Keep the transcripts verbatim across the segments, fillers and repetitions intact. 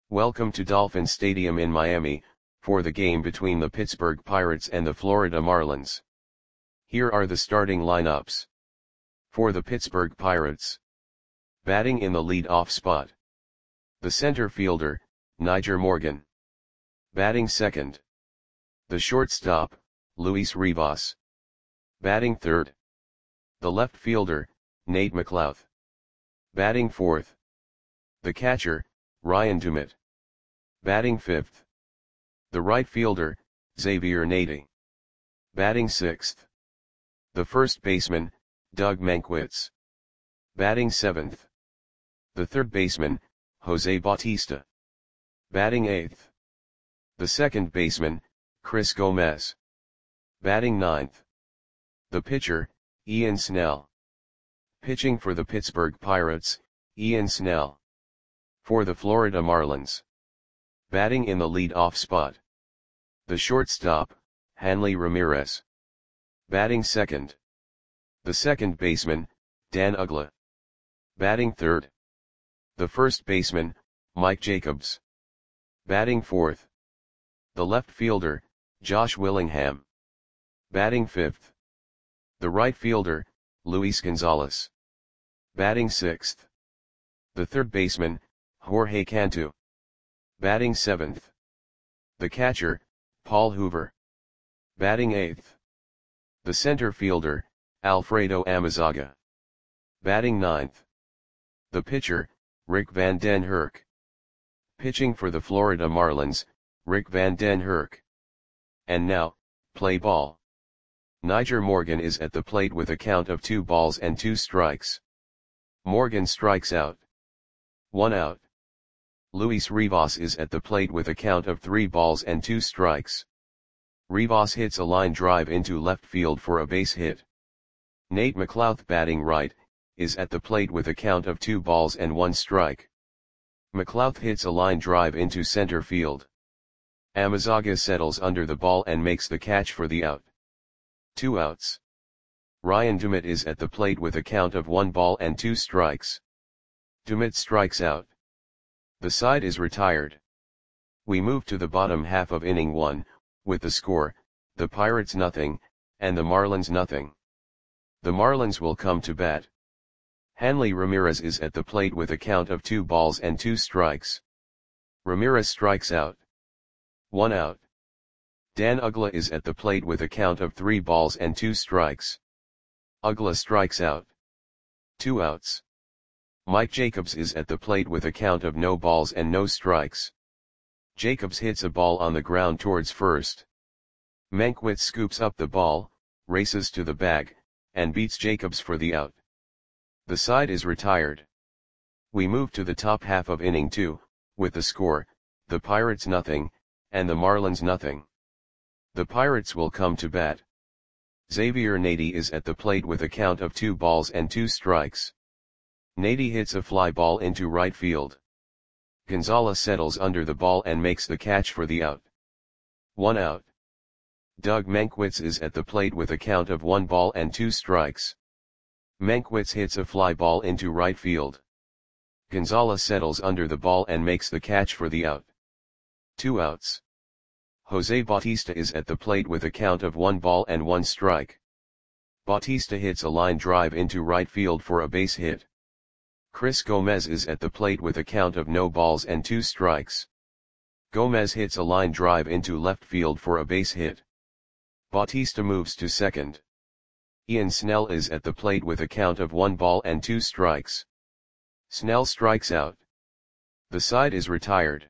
Welcome to Dolphin Stadium in Miami, for the game between the Pittsburgh Pirates and the Florida Marlins. Here are the starting lineups. For the Pittsburgh Pirates. Batting in the lead-off spot. The center fielder, Nyjer Morgan. Batting second. The shortstop, Luis Rivas. Batting third. The left fielder, Nate McLouth. Batting fourth. The catcher, Ryan Doumit. Batting fifth. The right fielder, Xavier Nady. Batting sixth. The first baseman, Doug Mankiewicz. Batting seventh. The third baseman, Jose Bautista. Batting eighth. The second baseman, Chris Gomez. Batting ninth. The pitcher, Ian Snell. Pitching for the Pittsburgh Pirates, Ian Snell. For the Florida Marlins. Batting in the lead-off spot. The shortstop, Hanley Ramirez. Batting second. The second baseman, Dan Uggla. Batting third. The first baseman, Mike Jacobs. Batting fourth. The left fielder, Josh Willingham. Batting fifth. The right fielder, Luis Gonzalez. Batting sixth. The third baseman, Jorge Cantu. Batting seventh. The catcher, Paul Hoover. Batting eighth. The center fielder, Alfredo Amezaga. Batting ninth. The pitcher, Rick Van Den Hurk. Pitching for the Florida Marlins, Rick Van Den Hurk. And now, play ball. Nyjer Morgan is at the plate with a count of two balls and two strikes. Morgan strikes out. One out. Luis Rivas is at the plate with a count of three balls and two strikes. Rivas hits a line drive into left field for a base hit. Nate McLouth, batting right, is at the plate with a count of two balls and one strike. McLouth hits a line drive into center field. Amezaga settles under the ball and makes the catch for the out. Two outs. Ryan Doumit is at the plate with a count of one ball and two strikes. Doumit strikes out. The side is retired. We move to the bottom half of inning one, with the score, the Pirates nothing, and the Marlins nothing. The Marlins will come to bat. Hanley Ramirez is at the plate with a count of two balls and two strikes. Ramirez strikes out. One out. Dan Uggla is at the plate with a count of three balls and two strikes. Uggla strikes out. Two outs. Mike Jacobs is at the plate with a count of no balls and no strikes. Jacobs hits a ball on the ground towards first. Mankiewicz scoops up the ball, races to the bag, and beats Jacobs for the out. The side is retired. We move to the top half of inning two, with the score, the Pirates nothing, and the Marlins nothing. The Pirates will come to bat. Xavier Nady is at the plate with a count of two balls and two strikes. Nady hits a fly ball into right field. Gonzalez settles under the ball and makes the catch for the out. One out. Doug Mankiewicz is at the plate with a count of one ball and two strikes. Mankiewicz hits a fly ball into right field. Gonzalez settles under the ball and makes the catch for the out. Two outs. Jose Bautista is at the plate with a count of one ball and one strike. Bautista hits a line drive into right field for a base hit. Chris Gomez is at the plate with a count of no balls and two strikes. Gomez hits a line drive into left field for a base hit. Bautista moves to second. Ian Snell is at the plate with a count of one ball and two strikes. Snell strikes out. The side is retired.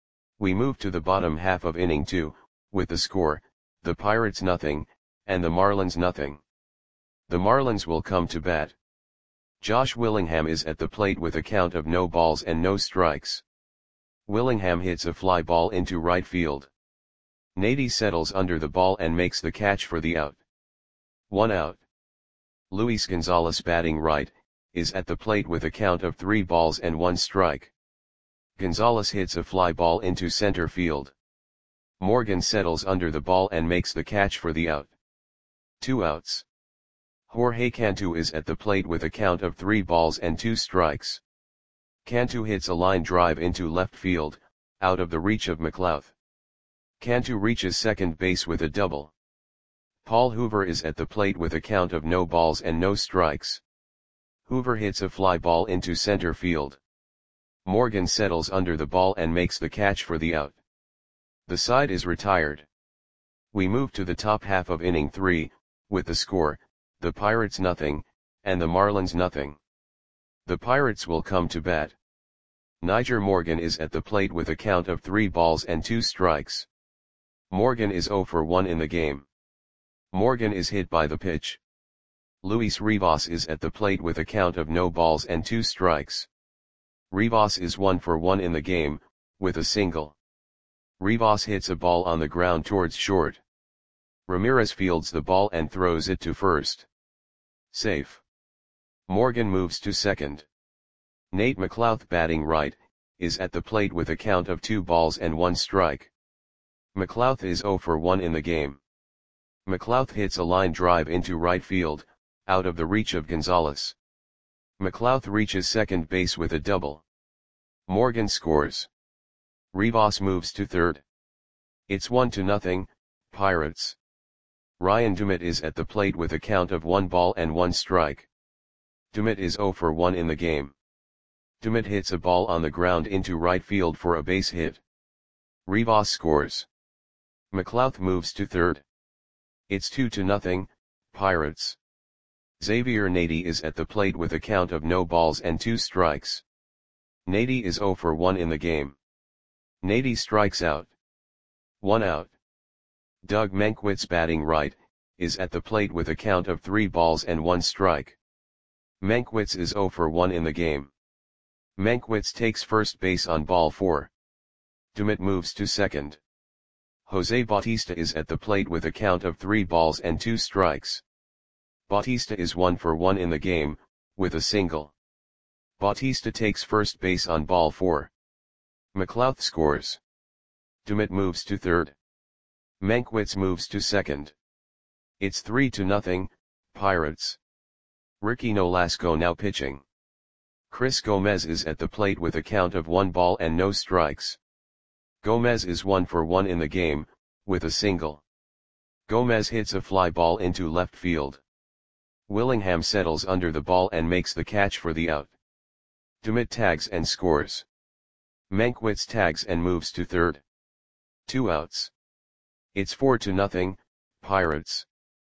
We move to the bottom half of inning two, with the score, the Pirates nothing, and the Marlins nothing. The Marlins will come to bat. Josh Willingham is at the plate with a count of no balls and no strikes. Willingham hits a fly ball into right field. Nady settles under the ball and makes the catch for the out. One out. Luis Gonzalez, batting right, is at the plate with a count of three balls and one strike. Gonzalez hits a fly ball into center field. Morgan settles under the ball and makes the catch for the out. Two outs. Jorge Cantu is at the plate with a count of three balls and two strikes. Cantu hits a line drive into left field, out of the reach of McLouth. Cantu reaches second base with a double. Paul Hoover is at the plate with a count of no balls and no strikes. Hoover hits a fly ball into center field. Morgan settles under the ball and makes the catch for the out. The side is retired. We move to the top half of inning three, with the score, the Pirates nothing, and the Marlins nothing. The Pirates will come to bat. Nyjer Morgan is at the plate with a count of three balls and two strikes. Morgan is zero for one in the game. Morgan is hit by the pitch. Luis Rivas is at the plate with a count of no balls and two strikes. Rivas is one for one in the game, with a single. Rivas hits a ball on the ground towards short. Ramirez fields the ball and throws it to first. Safe. Morgan moves to second. Nate McLouth, batting right, is at the plate with a count of two balls and one strike. McLouth is zero for one in the game. McLouth hits a line drive into right field, out of the reach of Gonzalez. McLouth reaches second base with a double. Morgan scores. Rivas moves to third. It's one to nothing, Pirates. Ryan Dumit is at the plate with a count of one ball and one strike. Dumit is zero for one in the game. Dumit hits a ball on the ground into right field for a base hit. Rivas scores. McLouth moves to third. It's two to nothing, Pirates. Xavier Nady is at the plate with a count of no balls and two strikes. Nady is zero for one in the game. Nady strikes out. One out. Doug Mankiewicz, batting right, is at the plate with a count of three balls and one strike. Mankiewicz is zero for one in the game. Mankiewicz takes first base on ball four. Dumit moves to second. Jose Bautista is at the plate with a count of three balls and two strikes. Bautista is one for one in the game, with a single. Bautista takes first base on ball four. McLouth scores. Dumit moves to third. Mankiewicz moves to second. It's three to nothing, Pirates. Ricky Nolasco now pitching. Chris Gomez is at the plate with a count of one ball and no strikes. Gomez is one for one in the game, with a single. Gomez hits a fly ball into left field. Willingham settles under the ball and makes the catch for the out. Dumit tags and scores. Mankiewicz tags and moves to third. Two outs. It's four to nothing, Pirates.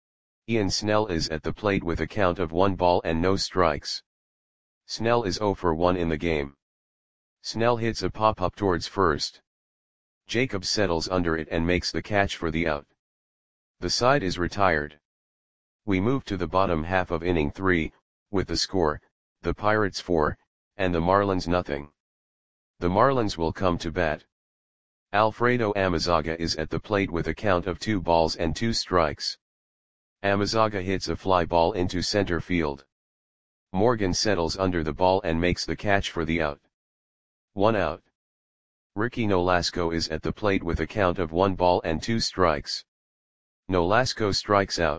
Ian Snell is at the plate with a count of one ball and no strikes. Snell is zero for one in the game. Snell hits a pop-up towards first. Jacobs settles under it and makes the catch for the out. The side is retired. We move to the bottom half of inning three, with the score, the Pirates four, and the Marlins nothing. The Marlins will come to bat. Alfredo Amezaga is at the plate with a count of two balls and two strikes. Amezaga hits a fly ball into center field. Morgan settles under the ball and makes the catch for the out. One out. Ricky Nolasco is at the plate with a count of one ball and two strikes. Nolasco strikes out.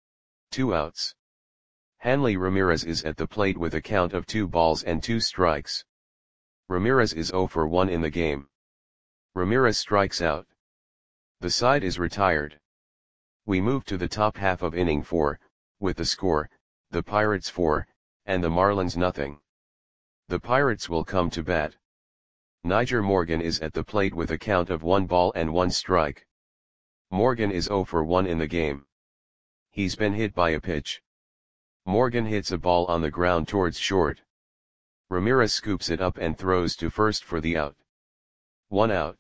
Two outs. Hanley Ramirez is at the plate with a count of two balls and two strikes. Ramirez is zero for one in the game. Ramirez strikes out. The side is retired. We move to the top half of inning four, with the score, the Pirates four, and the Marlins nothing. The Pirates will come to bat. Nyjer Morgan is at the plate with a count of one ball and one strike. Morgan is zero for one in the game. He's been hit by a pitch. Morgan hits a ball on the ground towards short. Ramirez scoops it up and throws to first for the out. One out.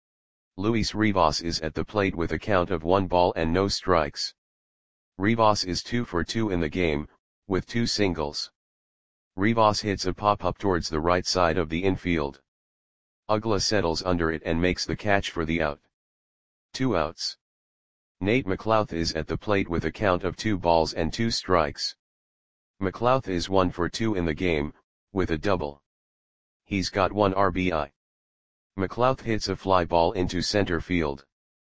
Luis Rivas is at the plate with a count of one ball and no strikes. Rivas is two for two in the game, with two singles. Rivas hits a pop-up towards the right side of the infield. Ugla settles under it and makes the catch for the out. Two outs. Nate McLouth is at the plate with a count of two balls and two strikes. McLouth is one for two in the game, with a double. He's got one R B I. McLouth hits a fly ball into center field.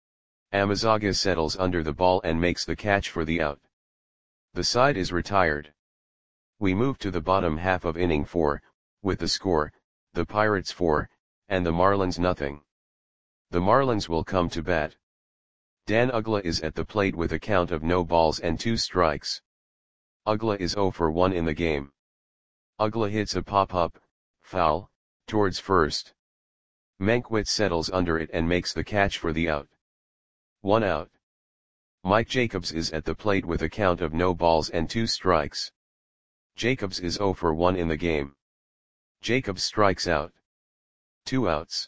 Amezaga settles under the ball and makes the catch for the out. The side is retired. We move to the bottom half of inning four, with the score, the Pirates four, and the Marlins nothing. The Marlins will come to bat. Dan Uggla is at the plate with a count of no balls and two strikes. Uggla is zero for one in the game. Uggla hits a pop-up, foul, towards first. Mankiewicz settles under it and makes the catch for the out. One out. Mike Jacobs is at the plate with a count of no balls and two strikes. Jacobs is zero for one in the game. Jacobs strikes out. Two outs.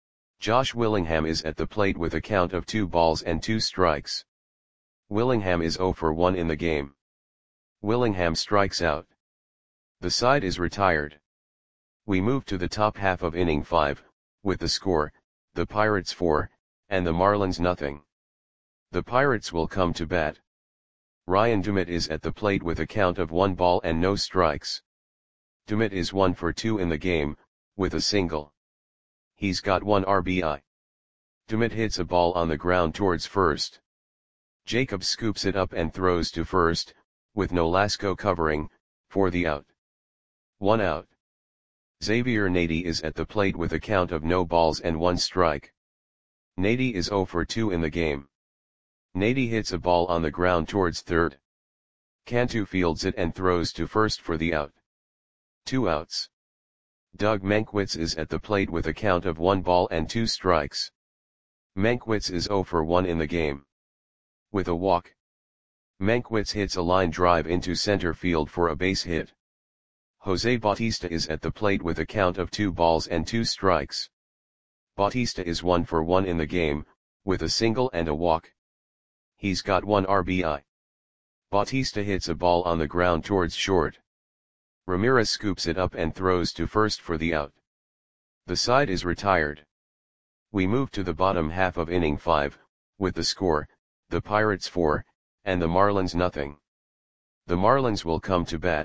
Josh Willingham is at the plate with a count of two balls and two strikes. Willingham is zero for one in the game. Willingham strikes out. The side is retired. We move to the top half of inning five, with the score, the Pirates four, and the Marlins nothing. The Pirates will come to bat. Ryan Dumit is at the plate with a count of one ball and no strikes. Dumit is one for two in the game, with a single. He's got one R B I. Dumit hits a ball on the ground towards first. Jacobs scoops it up and throws to first, with Nolasco covering, for the out. One out. Xavier Nady is at the plate with a count of no balls and one strike. Nady is zero for two in the game. Nady hits a ball on the ground towards third. Cantu fields it and throws to first for the out. Two outs. Doug Mankiewicz is at the plate with a count of one ball and two strikes. Mankiewicz is zero for one in the game. With a walk. Mankiewicz hits a line drive into center field for a base hit. Jose Bautista is at the plate with a count of two balls and two strikes. Bautista is one for one in the game, with a single and a walk. He's got one R B I. Bautista hits a ball on the ground towards short. Ramirez scoops it up and throws to first for the out. The side is retired. We move to the bottom half of inning five, with the score, the Pirates four, and the Marlins nothing. The Marlins will come to bat.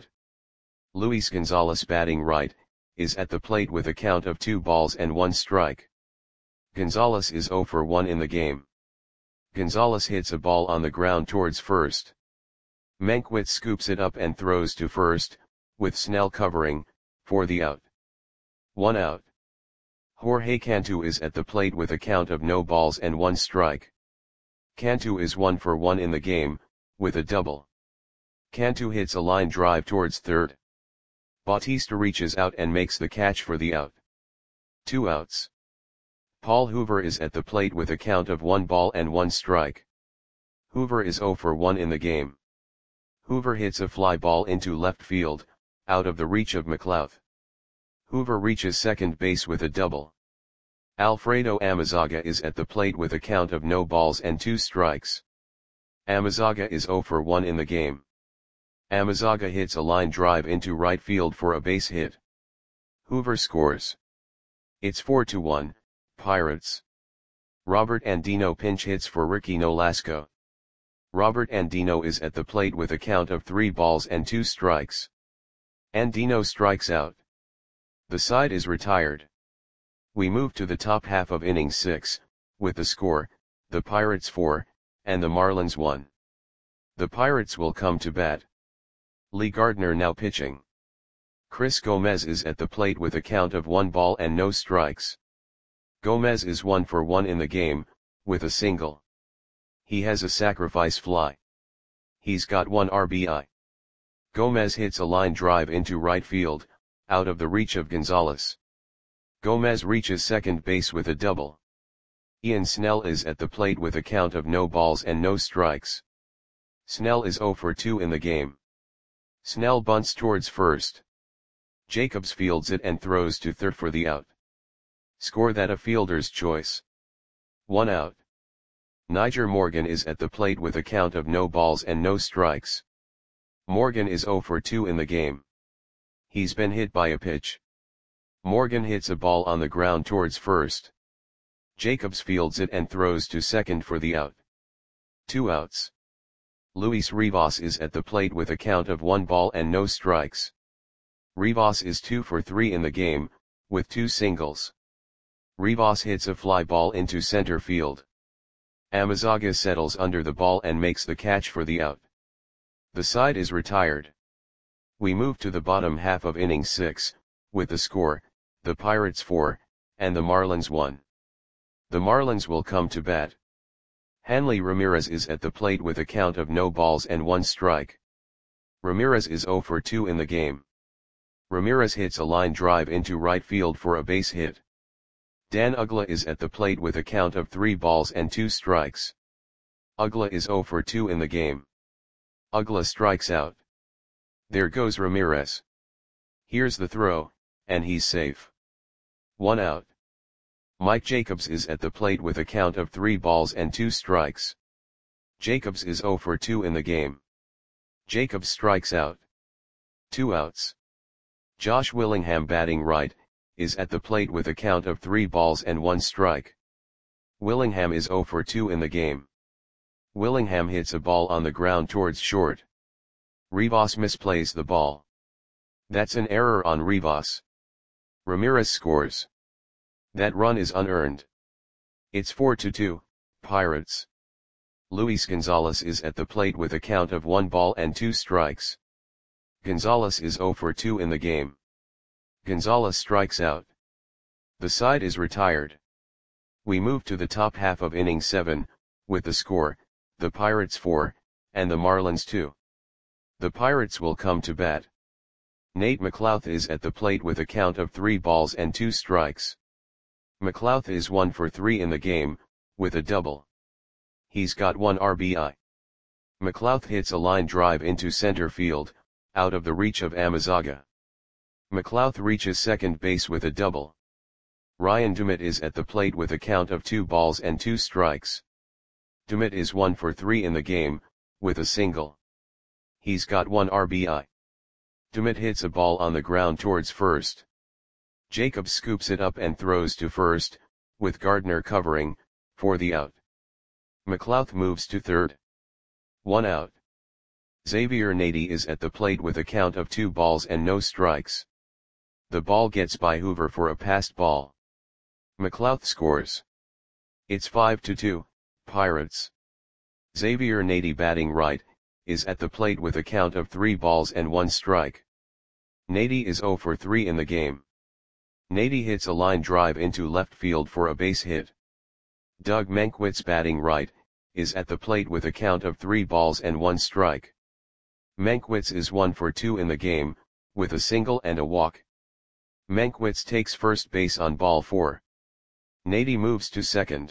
Luis Gonzalez, batting right, is at the plate with a count of two balls and one strike. Gonzalez is zero for one in the game. Gonzalez hits a ball on the ground towards first. Mankiewicz scoops it up and throws to first, with Snell covering, for the out. One out. Jorge Cantu is at the plate with a count of no balls and one strike. Cantu is one for one in the game, with a double. Cantu hits a line drive towards third. Bautista reaches out and makes the catch for the out. Two outs. Paul Hoover is at the plate with a count of one ball and one strike. Hoover is zero for one in the game. Hoover hits a fly ball into left field, out of the reach of McLeod. Hoover reaches second base with a double. Alfredo Amezaga is at the plate with a count of no balls and two strikes. Amezaga is zero for one in the game. Amezaga hits a line drive into right field for a base hit. Hoover scores. It's four to one, Pirates. Robert Andino pinch hits for Ricky Nolasco. Robert Andino is at the plate with a count of three balls and two strikes. Andino strikes out. The side is retired. We move to the top half of inning six, with the score, the Pirates four, and the Marlins one. The Pirates will come to bat. Lee Gardner now pitching. Chris Gomez is at the plate with a count of one ball and no strikes. Gomez is one for one in the game, with a single. He has a sacrifice fly. He's got one R B I. Gomez hits a line drive into right field, out of the reach of Gonzalez. Gomez reaches second base with a double. Ian Snell is at the plate with a count of no balls and no strikes. Snell is zero for two in the game. Snell bunts towards first. Jacobs fields it and throws to third for the out. Score that a fielder's choice. One out. Niger Morgan is at the plate with a count of no balls and no strikes. Morgan is zero for two in the game. He's been hit by a pitch. Morgan hits a ball on the ground towards first. Jacobs fields it and throws to second for the out. Two outs. Luis Rivas is at the plate with a count of one ball and no strikes. Rivas is two for three in the game, with two singles. Rivas hits a fly ball into center field. Amezaga settles under the ball and makes the catch for the out. The side is retired. We move to the bottom half of inning six, with the score, the Pirates four, and the Marlins one. The Marlins will come to bat. Hanley Ramirez is at the plate with a count of no balls and one strike. Ramirez is zero for two in the game. Ramirez hits a line drive into right field for a base hit. Dan Uggla is at the plate with a count of three balls and two strikes. Uggla is zero for two in the game. Uggla strikes out. There goes Ramirez. Here's the throw, and he's safe. One out. Mike Jacobs is at the plate with a count of three balls and two strikes. Jacobs is zero for two in the game. Jacobs strikes out. Two outs. Josh Willingham batting right, is at the plate with a count of three balls and one strike. Willingham is zero for two in the game. Willingham hits a ball on the ground towards short. Rivas misplays the ball. That's an error on Rivas. Ramirez scores. That run is unearned. It's four to two, Pirates. Luis Gonzalez is at the plate with a count of one ball and two strikes. Gonzalez is zero for two in the game. Gonzalez strikes out. The side is retired. We move to the top half of inning seven, with the score, the Pirates four, and the Marlins two. The Pirates will come to bat. Nate McLouth is at the plate with a count of three balls and two strikes. McLouth is one for three in the game, with a double. He's got one R B I. McLouth hits a line drive into center field, out of the reach of Amezaga. McLouth reaches second base with a double. Ryan Dumit is at the plate with a count of two balls and two strikes. Dumit is one for three in the game, with a single. He's got one R B I. Dumit hits a ball on the ground towards first. Jacobs scoops it up and throws to first, with Gardner covering, for the out. McLouth moves to third. One out. Xavier Nady is at the plate with a count of two balls and no strikes. The ball gets by Hoover for a passed ball. McLouth scores. It's five to two, Pirates. Xavier Nady batting right, is at the plate with a count of three balls and one strike. Nady is zero for three in the game. Nady hits a line drive into left field for a base hit. Doug Mankiewicz batting right, is at the plate with a count of three balls and one strike. Mankiewicz is one for two in the game, with a single and a walk. Mankiewicz takes first base on ball four. Nady moves to second.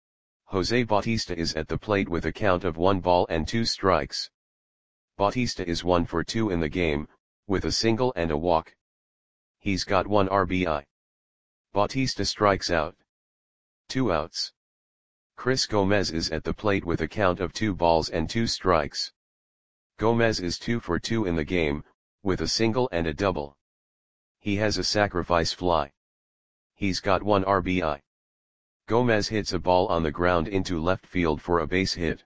Jose Bautista is at the plate with a count of one ball and two strikes. Bautista is one for two in the game, with a single and a walk. He's got one R B I. Bautista strikes out. Two outs. Chris Gomez is at the plate with a count of two balls and two strikes. Gomez is two for two in the game, with a single and a double. He has a sacrifice fly. He's got one R B I. Gomez hits a ball on the ground into left field for a base hit.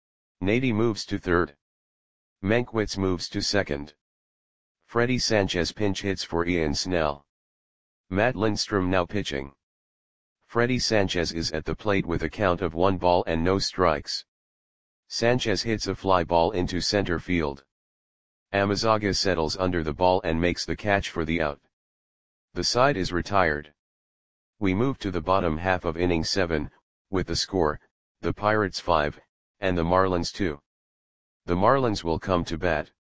Nady moves to third. Mankiewicz moves to second. Freddie Sanchez pinch hits for Ian Snell. Matt Lindstrom now pitching. Freddie Sanchez is at the plate with a count of one ball and no strikes. Sanchez hits a fly ball into center field. Amezaga settles under the ball and makes the catch for the out. The side is retired. We move to the bottom half of inning seven, with the score, the Pirates five, and the Marlins two. The Marlins will come to bat.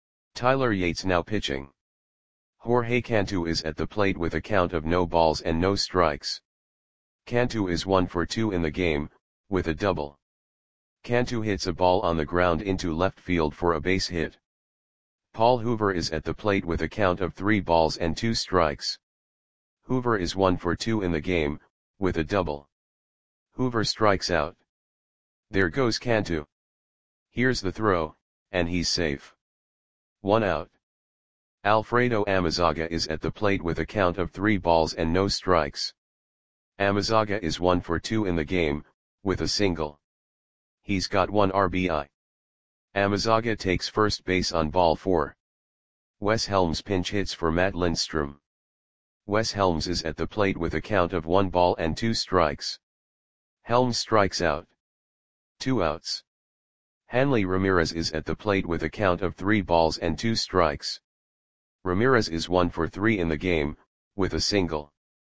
Tyler Yates now pitching. Jorge Cantu is at the plate with a count of no balls and no strikes. Cantu is one for two in the game, with a double. Cantu hits a ball on the ground into left field for a base hit. Paul Hoover is at the plate with a count of three balls and two strikes. Hoover is one for two in the game, with a double. Hoover strikes out. There goes Cantu. Here's the throw, and he's safe. One out. Alfredo Amezaga is at the plate with a count of three balls and no strikes. Amezaga is one for two in the game, with a single. He's got one R B I. Amezaga takes first base on ball four. Wes Helms pinch hits for Matt Lindstrom. Wes Helms is at the plate with a count of one ball and two strikes. Helms strikes out. Two outs. Hanley Ramirez is at the plate with a count of three balls and two strikes. Ramirez is one for three in the game, with a single.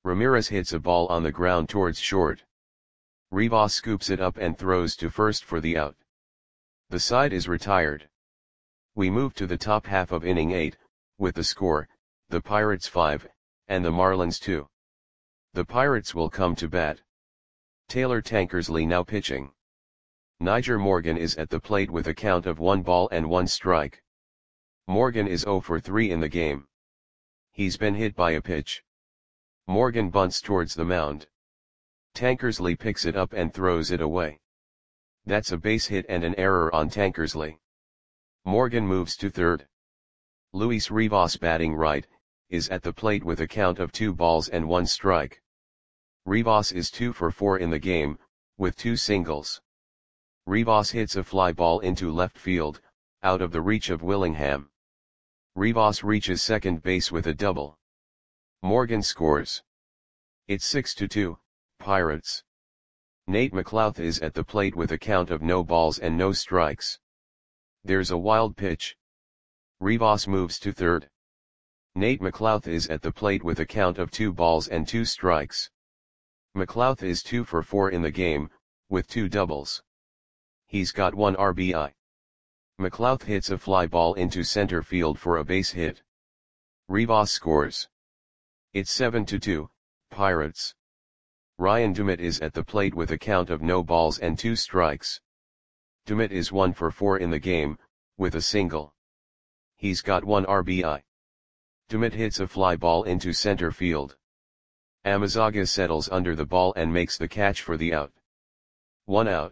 Ramirez hits a ball on the ground towards short. Rivas scoops it up and throws to first for the out. The side is retired. We move to the top half of inning eight, with the score, the Pirates five, and the Marlins two. The Pirates will come to bat. Taylor Tankersley now pitching. Nyjer Morgan is at the plate with a count of one ball and one strike. Morgan is oh for three in the game. He's been hit by a pitch. Morgan bunts towards the mound. Tankersley picks it up and throws it away. That's a base hit and an error on Tankersley. Morgan moves to third. Luis Rivas, batting right, is at the plate with a count of two balls and one strike. Rivas is two for four in the game, with two singles. Rivas hits a fly ball into left field, out of the reach of Willingham. Rivas reaches second base with a double. Morgan scores. It's six to two, Pirates. Nate McLouth is at the plate with a count of no balls and no strikes. There's a wild pitch. Rivas moves to third. Nate McLouth is at the plate with a count of two balls and two strikes. McLouth is two for four in the game, with two doubles. He's got one R B I. McLouth hits a fly ball into center field for a base hit. Rivas scores. It's seven to two, Pirates. Ryan Dumit is at the plate with a count of no balls and two strikes. Dumit is one for four in the game, with a single. He's got one R B I. Dumit hits a fly ball into center field. Amazaga settles under the ball and makes the catch for the out. One out.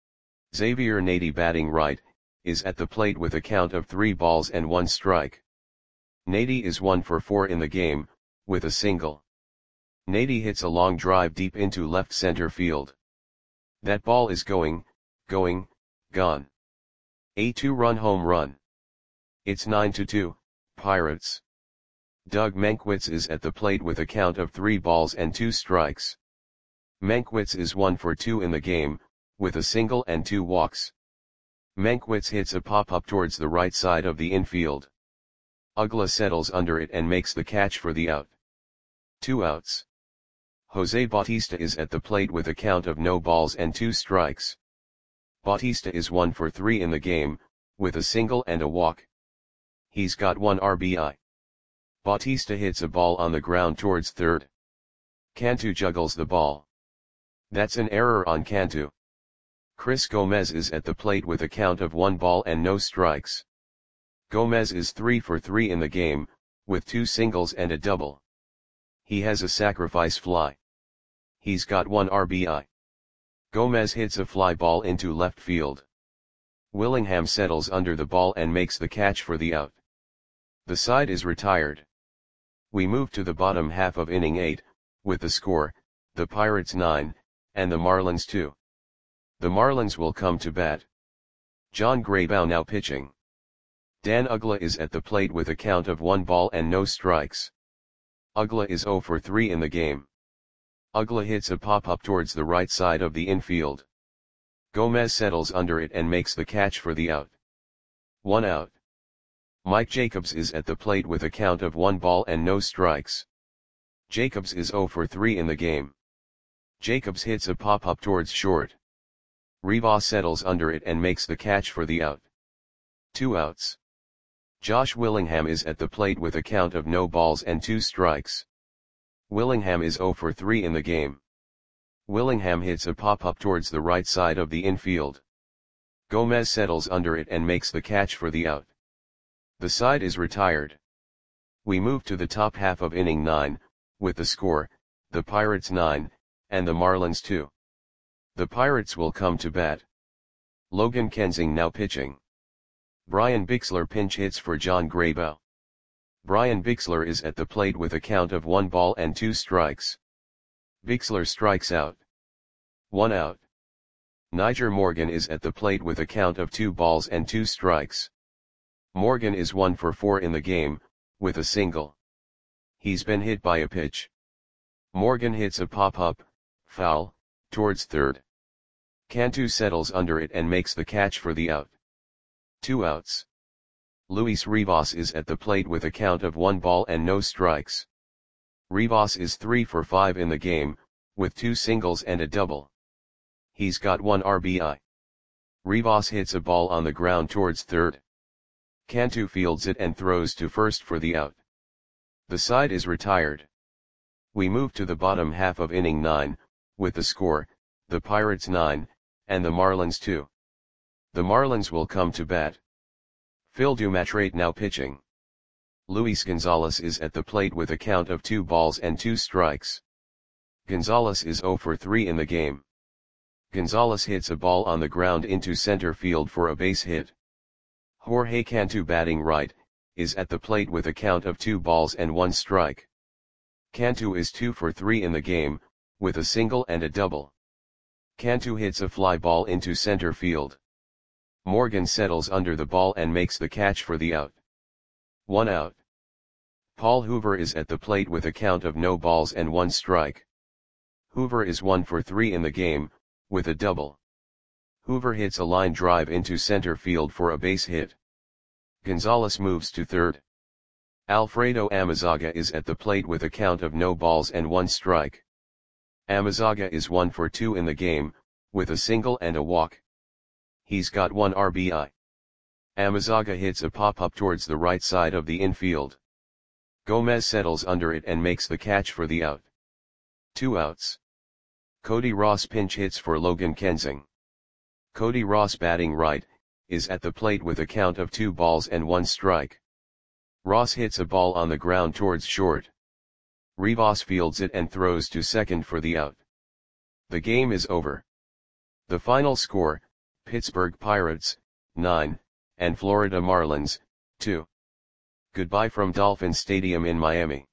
Xavier Nady, batting right, is at the plate with a count of three balls and one strike. Nady is one for four in the game, with a single. Nady hits a long drive deep into left center field. That ball is going, going, gone. A two-run home run. It's nine to two, Pirates. Doug Mankiewicz is at the plate with a count of three balls and two strikes. Mankiewicz is one for two in the game, with a single and two walks. Mankiewicz hits a pop-up towards the right side of the infield. Ugla settles under it and makes the catch for the out. Two outs. Jose Bautista is at the plate with a count of no balls and two strikes. Bautista is one for three in the game, with a single and a walk. He's got one R B I. Bautista hits a ball on the ground towards third. Cantu juggles the ball. That's an error on Cantu. Chris Gomez is at the plate with a count of one ball and no strikes. Gomez is three for three in the game, with two singles and a double. He has a sacrifice fly. He's got one R B I. Gomez hits a fly ball into left field. Willingham settles under the ball and makes the catch for the out. The side is retired. We move to the bottom half of inning eight, with the score, the Pirates nine, and the Marlins two. The Marlins will come to bat. John Graybow now pitching. Dan Ugla is at the plate with a count of one ball and no strikes. Ugla is oh for three in the game. Ugla hits a pop-up towards the right side of the infield. Gomez settles under it and makes the catch for the out. One out. Mike Jacobs is at the plate with a count of one ball and no strikes. Jacobs is oh for three in the game. Jacobs hits a pop-up towards short. Rivas settles under it and makes the catch for the out. Two outs. Josh Willingham is at the plate with a count of no balls and two strikes. Willingham is oh for three in the game. Willingham hits a pop-up towards the right side of the infield. Gomez settles under it and makes the catch for the out. The side is retired. We move to the top half of inning nine, with the score, the Pirates nine, and the Marlins two. The Pirates will come to bat. Logan Kensing now pitching. Brian Bixler pinch hits for John Graybow. Brian Bixler is at the plate with a count of one ball and two strikes. Bixler strikes out. One out. Nyjer Morgan is at the plate with a count of two balls and two strikes. Morgan is one for four in the game, with a single. He's been hit by a pitch. Morgan hits a pop-up, foul, towards third. Cantu settles under it and makes the catch for the out. Two outs. Luis Rivas is at the plate with a count of one ball and no strikes. Rivas is three for five in the game, with two singles and a double. He's got one R B I. Rivas hits a ball on the ground towards third. Cantu fields it and throws to first for the out. The side is retired. We move to the bottom half of inning nine, with the score, the Pirates nine, and the Marlins two. The Marlins will come to bat. Phil Dumatrate now pitching. Luis Gonzalez is at the plate with a count of two balls and two strikes. Gonzalez is zero for three in the game. Gonzalez hits a ball on the ground into center field for a base hit. Jorge Cantu, batting right, is at the plate with a count of two balls and one strike. Cantu is two for three in the game, with a single and a double. Cantu hits a fly ball into center field. Morgan settles under the ball and makes the catch for the out. One out. Paul Hoover is at the plate with a count of no balls and one strike. Hoover is one for three in the game, with a double. Hoover hits a line drive into center field for a base hit. Gonzalez moves to third. Alfredo Amezaga is at the plate with a count of no balls and one strike. Amezaga is one for two in the game, with a single and a walk. He's got one R B I. Amezaga hits a pop-up towards the right side of the infield. Gomez settles under it and makes the catch for the out. Two outs. Cody Ross pinch hits for Logan Kensing. Cody Ross, batting right, is at the plate with a count of two balls and one strike. Ross hits a ball on the ground towards short. Rivas fields it and throws to second for the out. The game is over. The final score, Pittsburgh Pirates, nine, and Florida Marlins, two. Goodbye from Dolphin Stadium in Miami.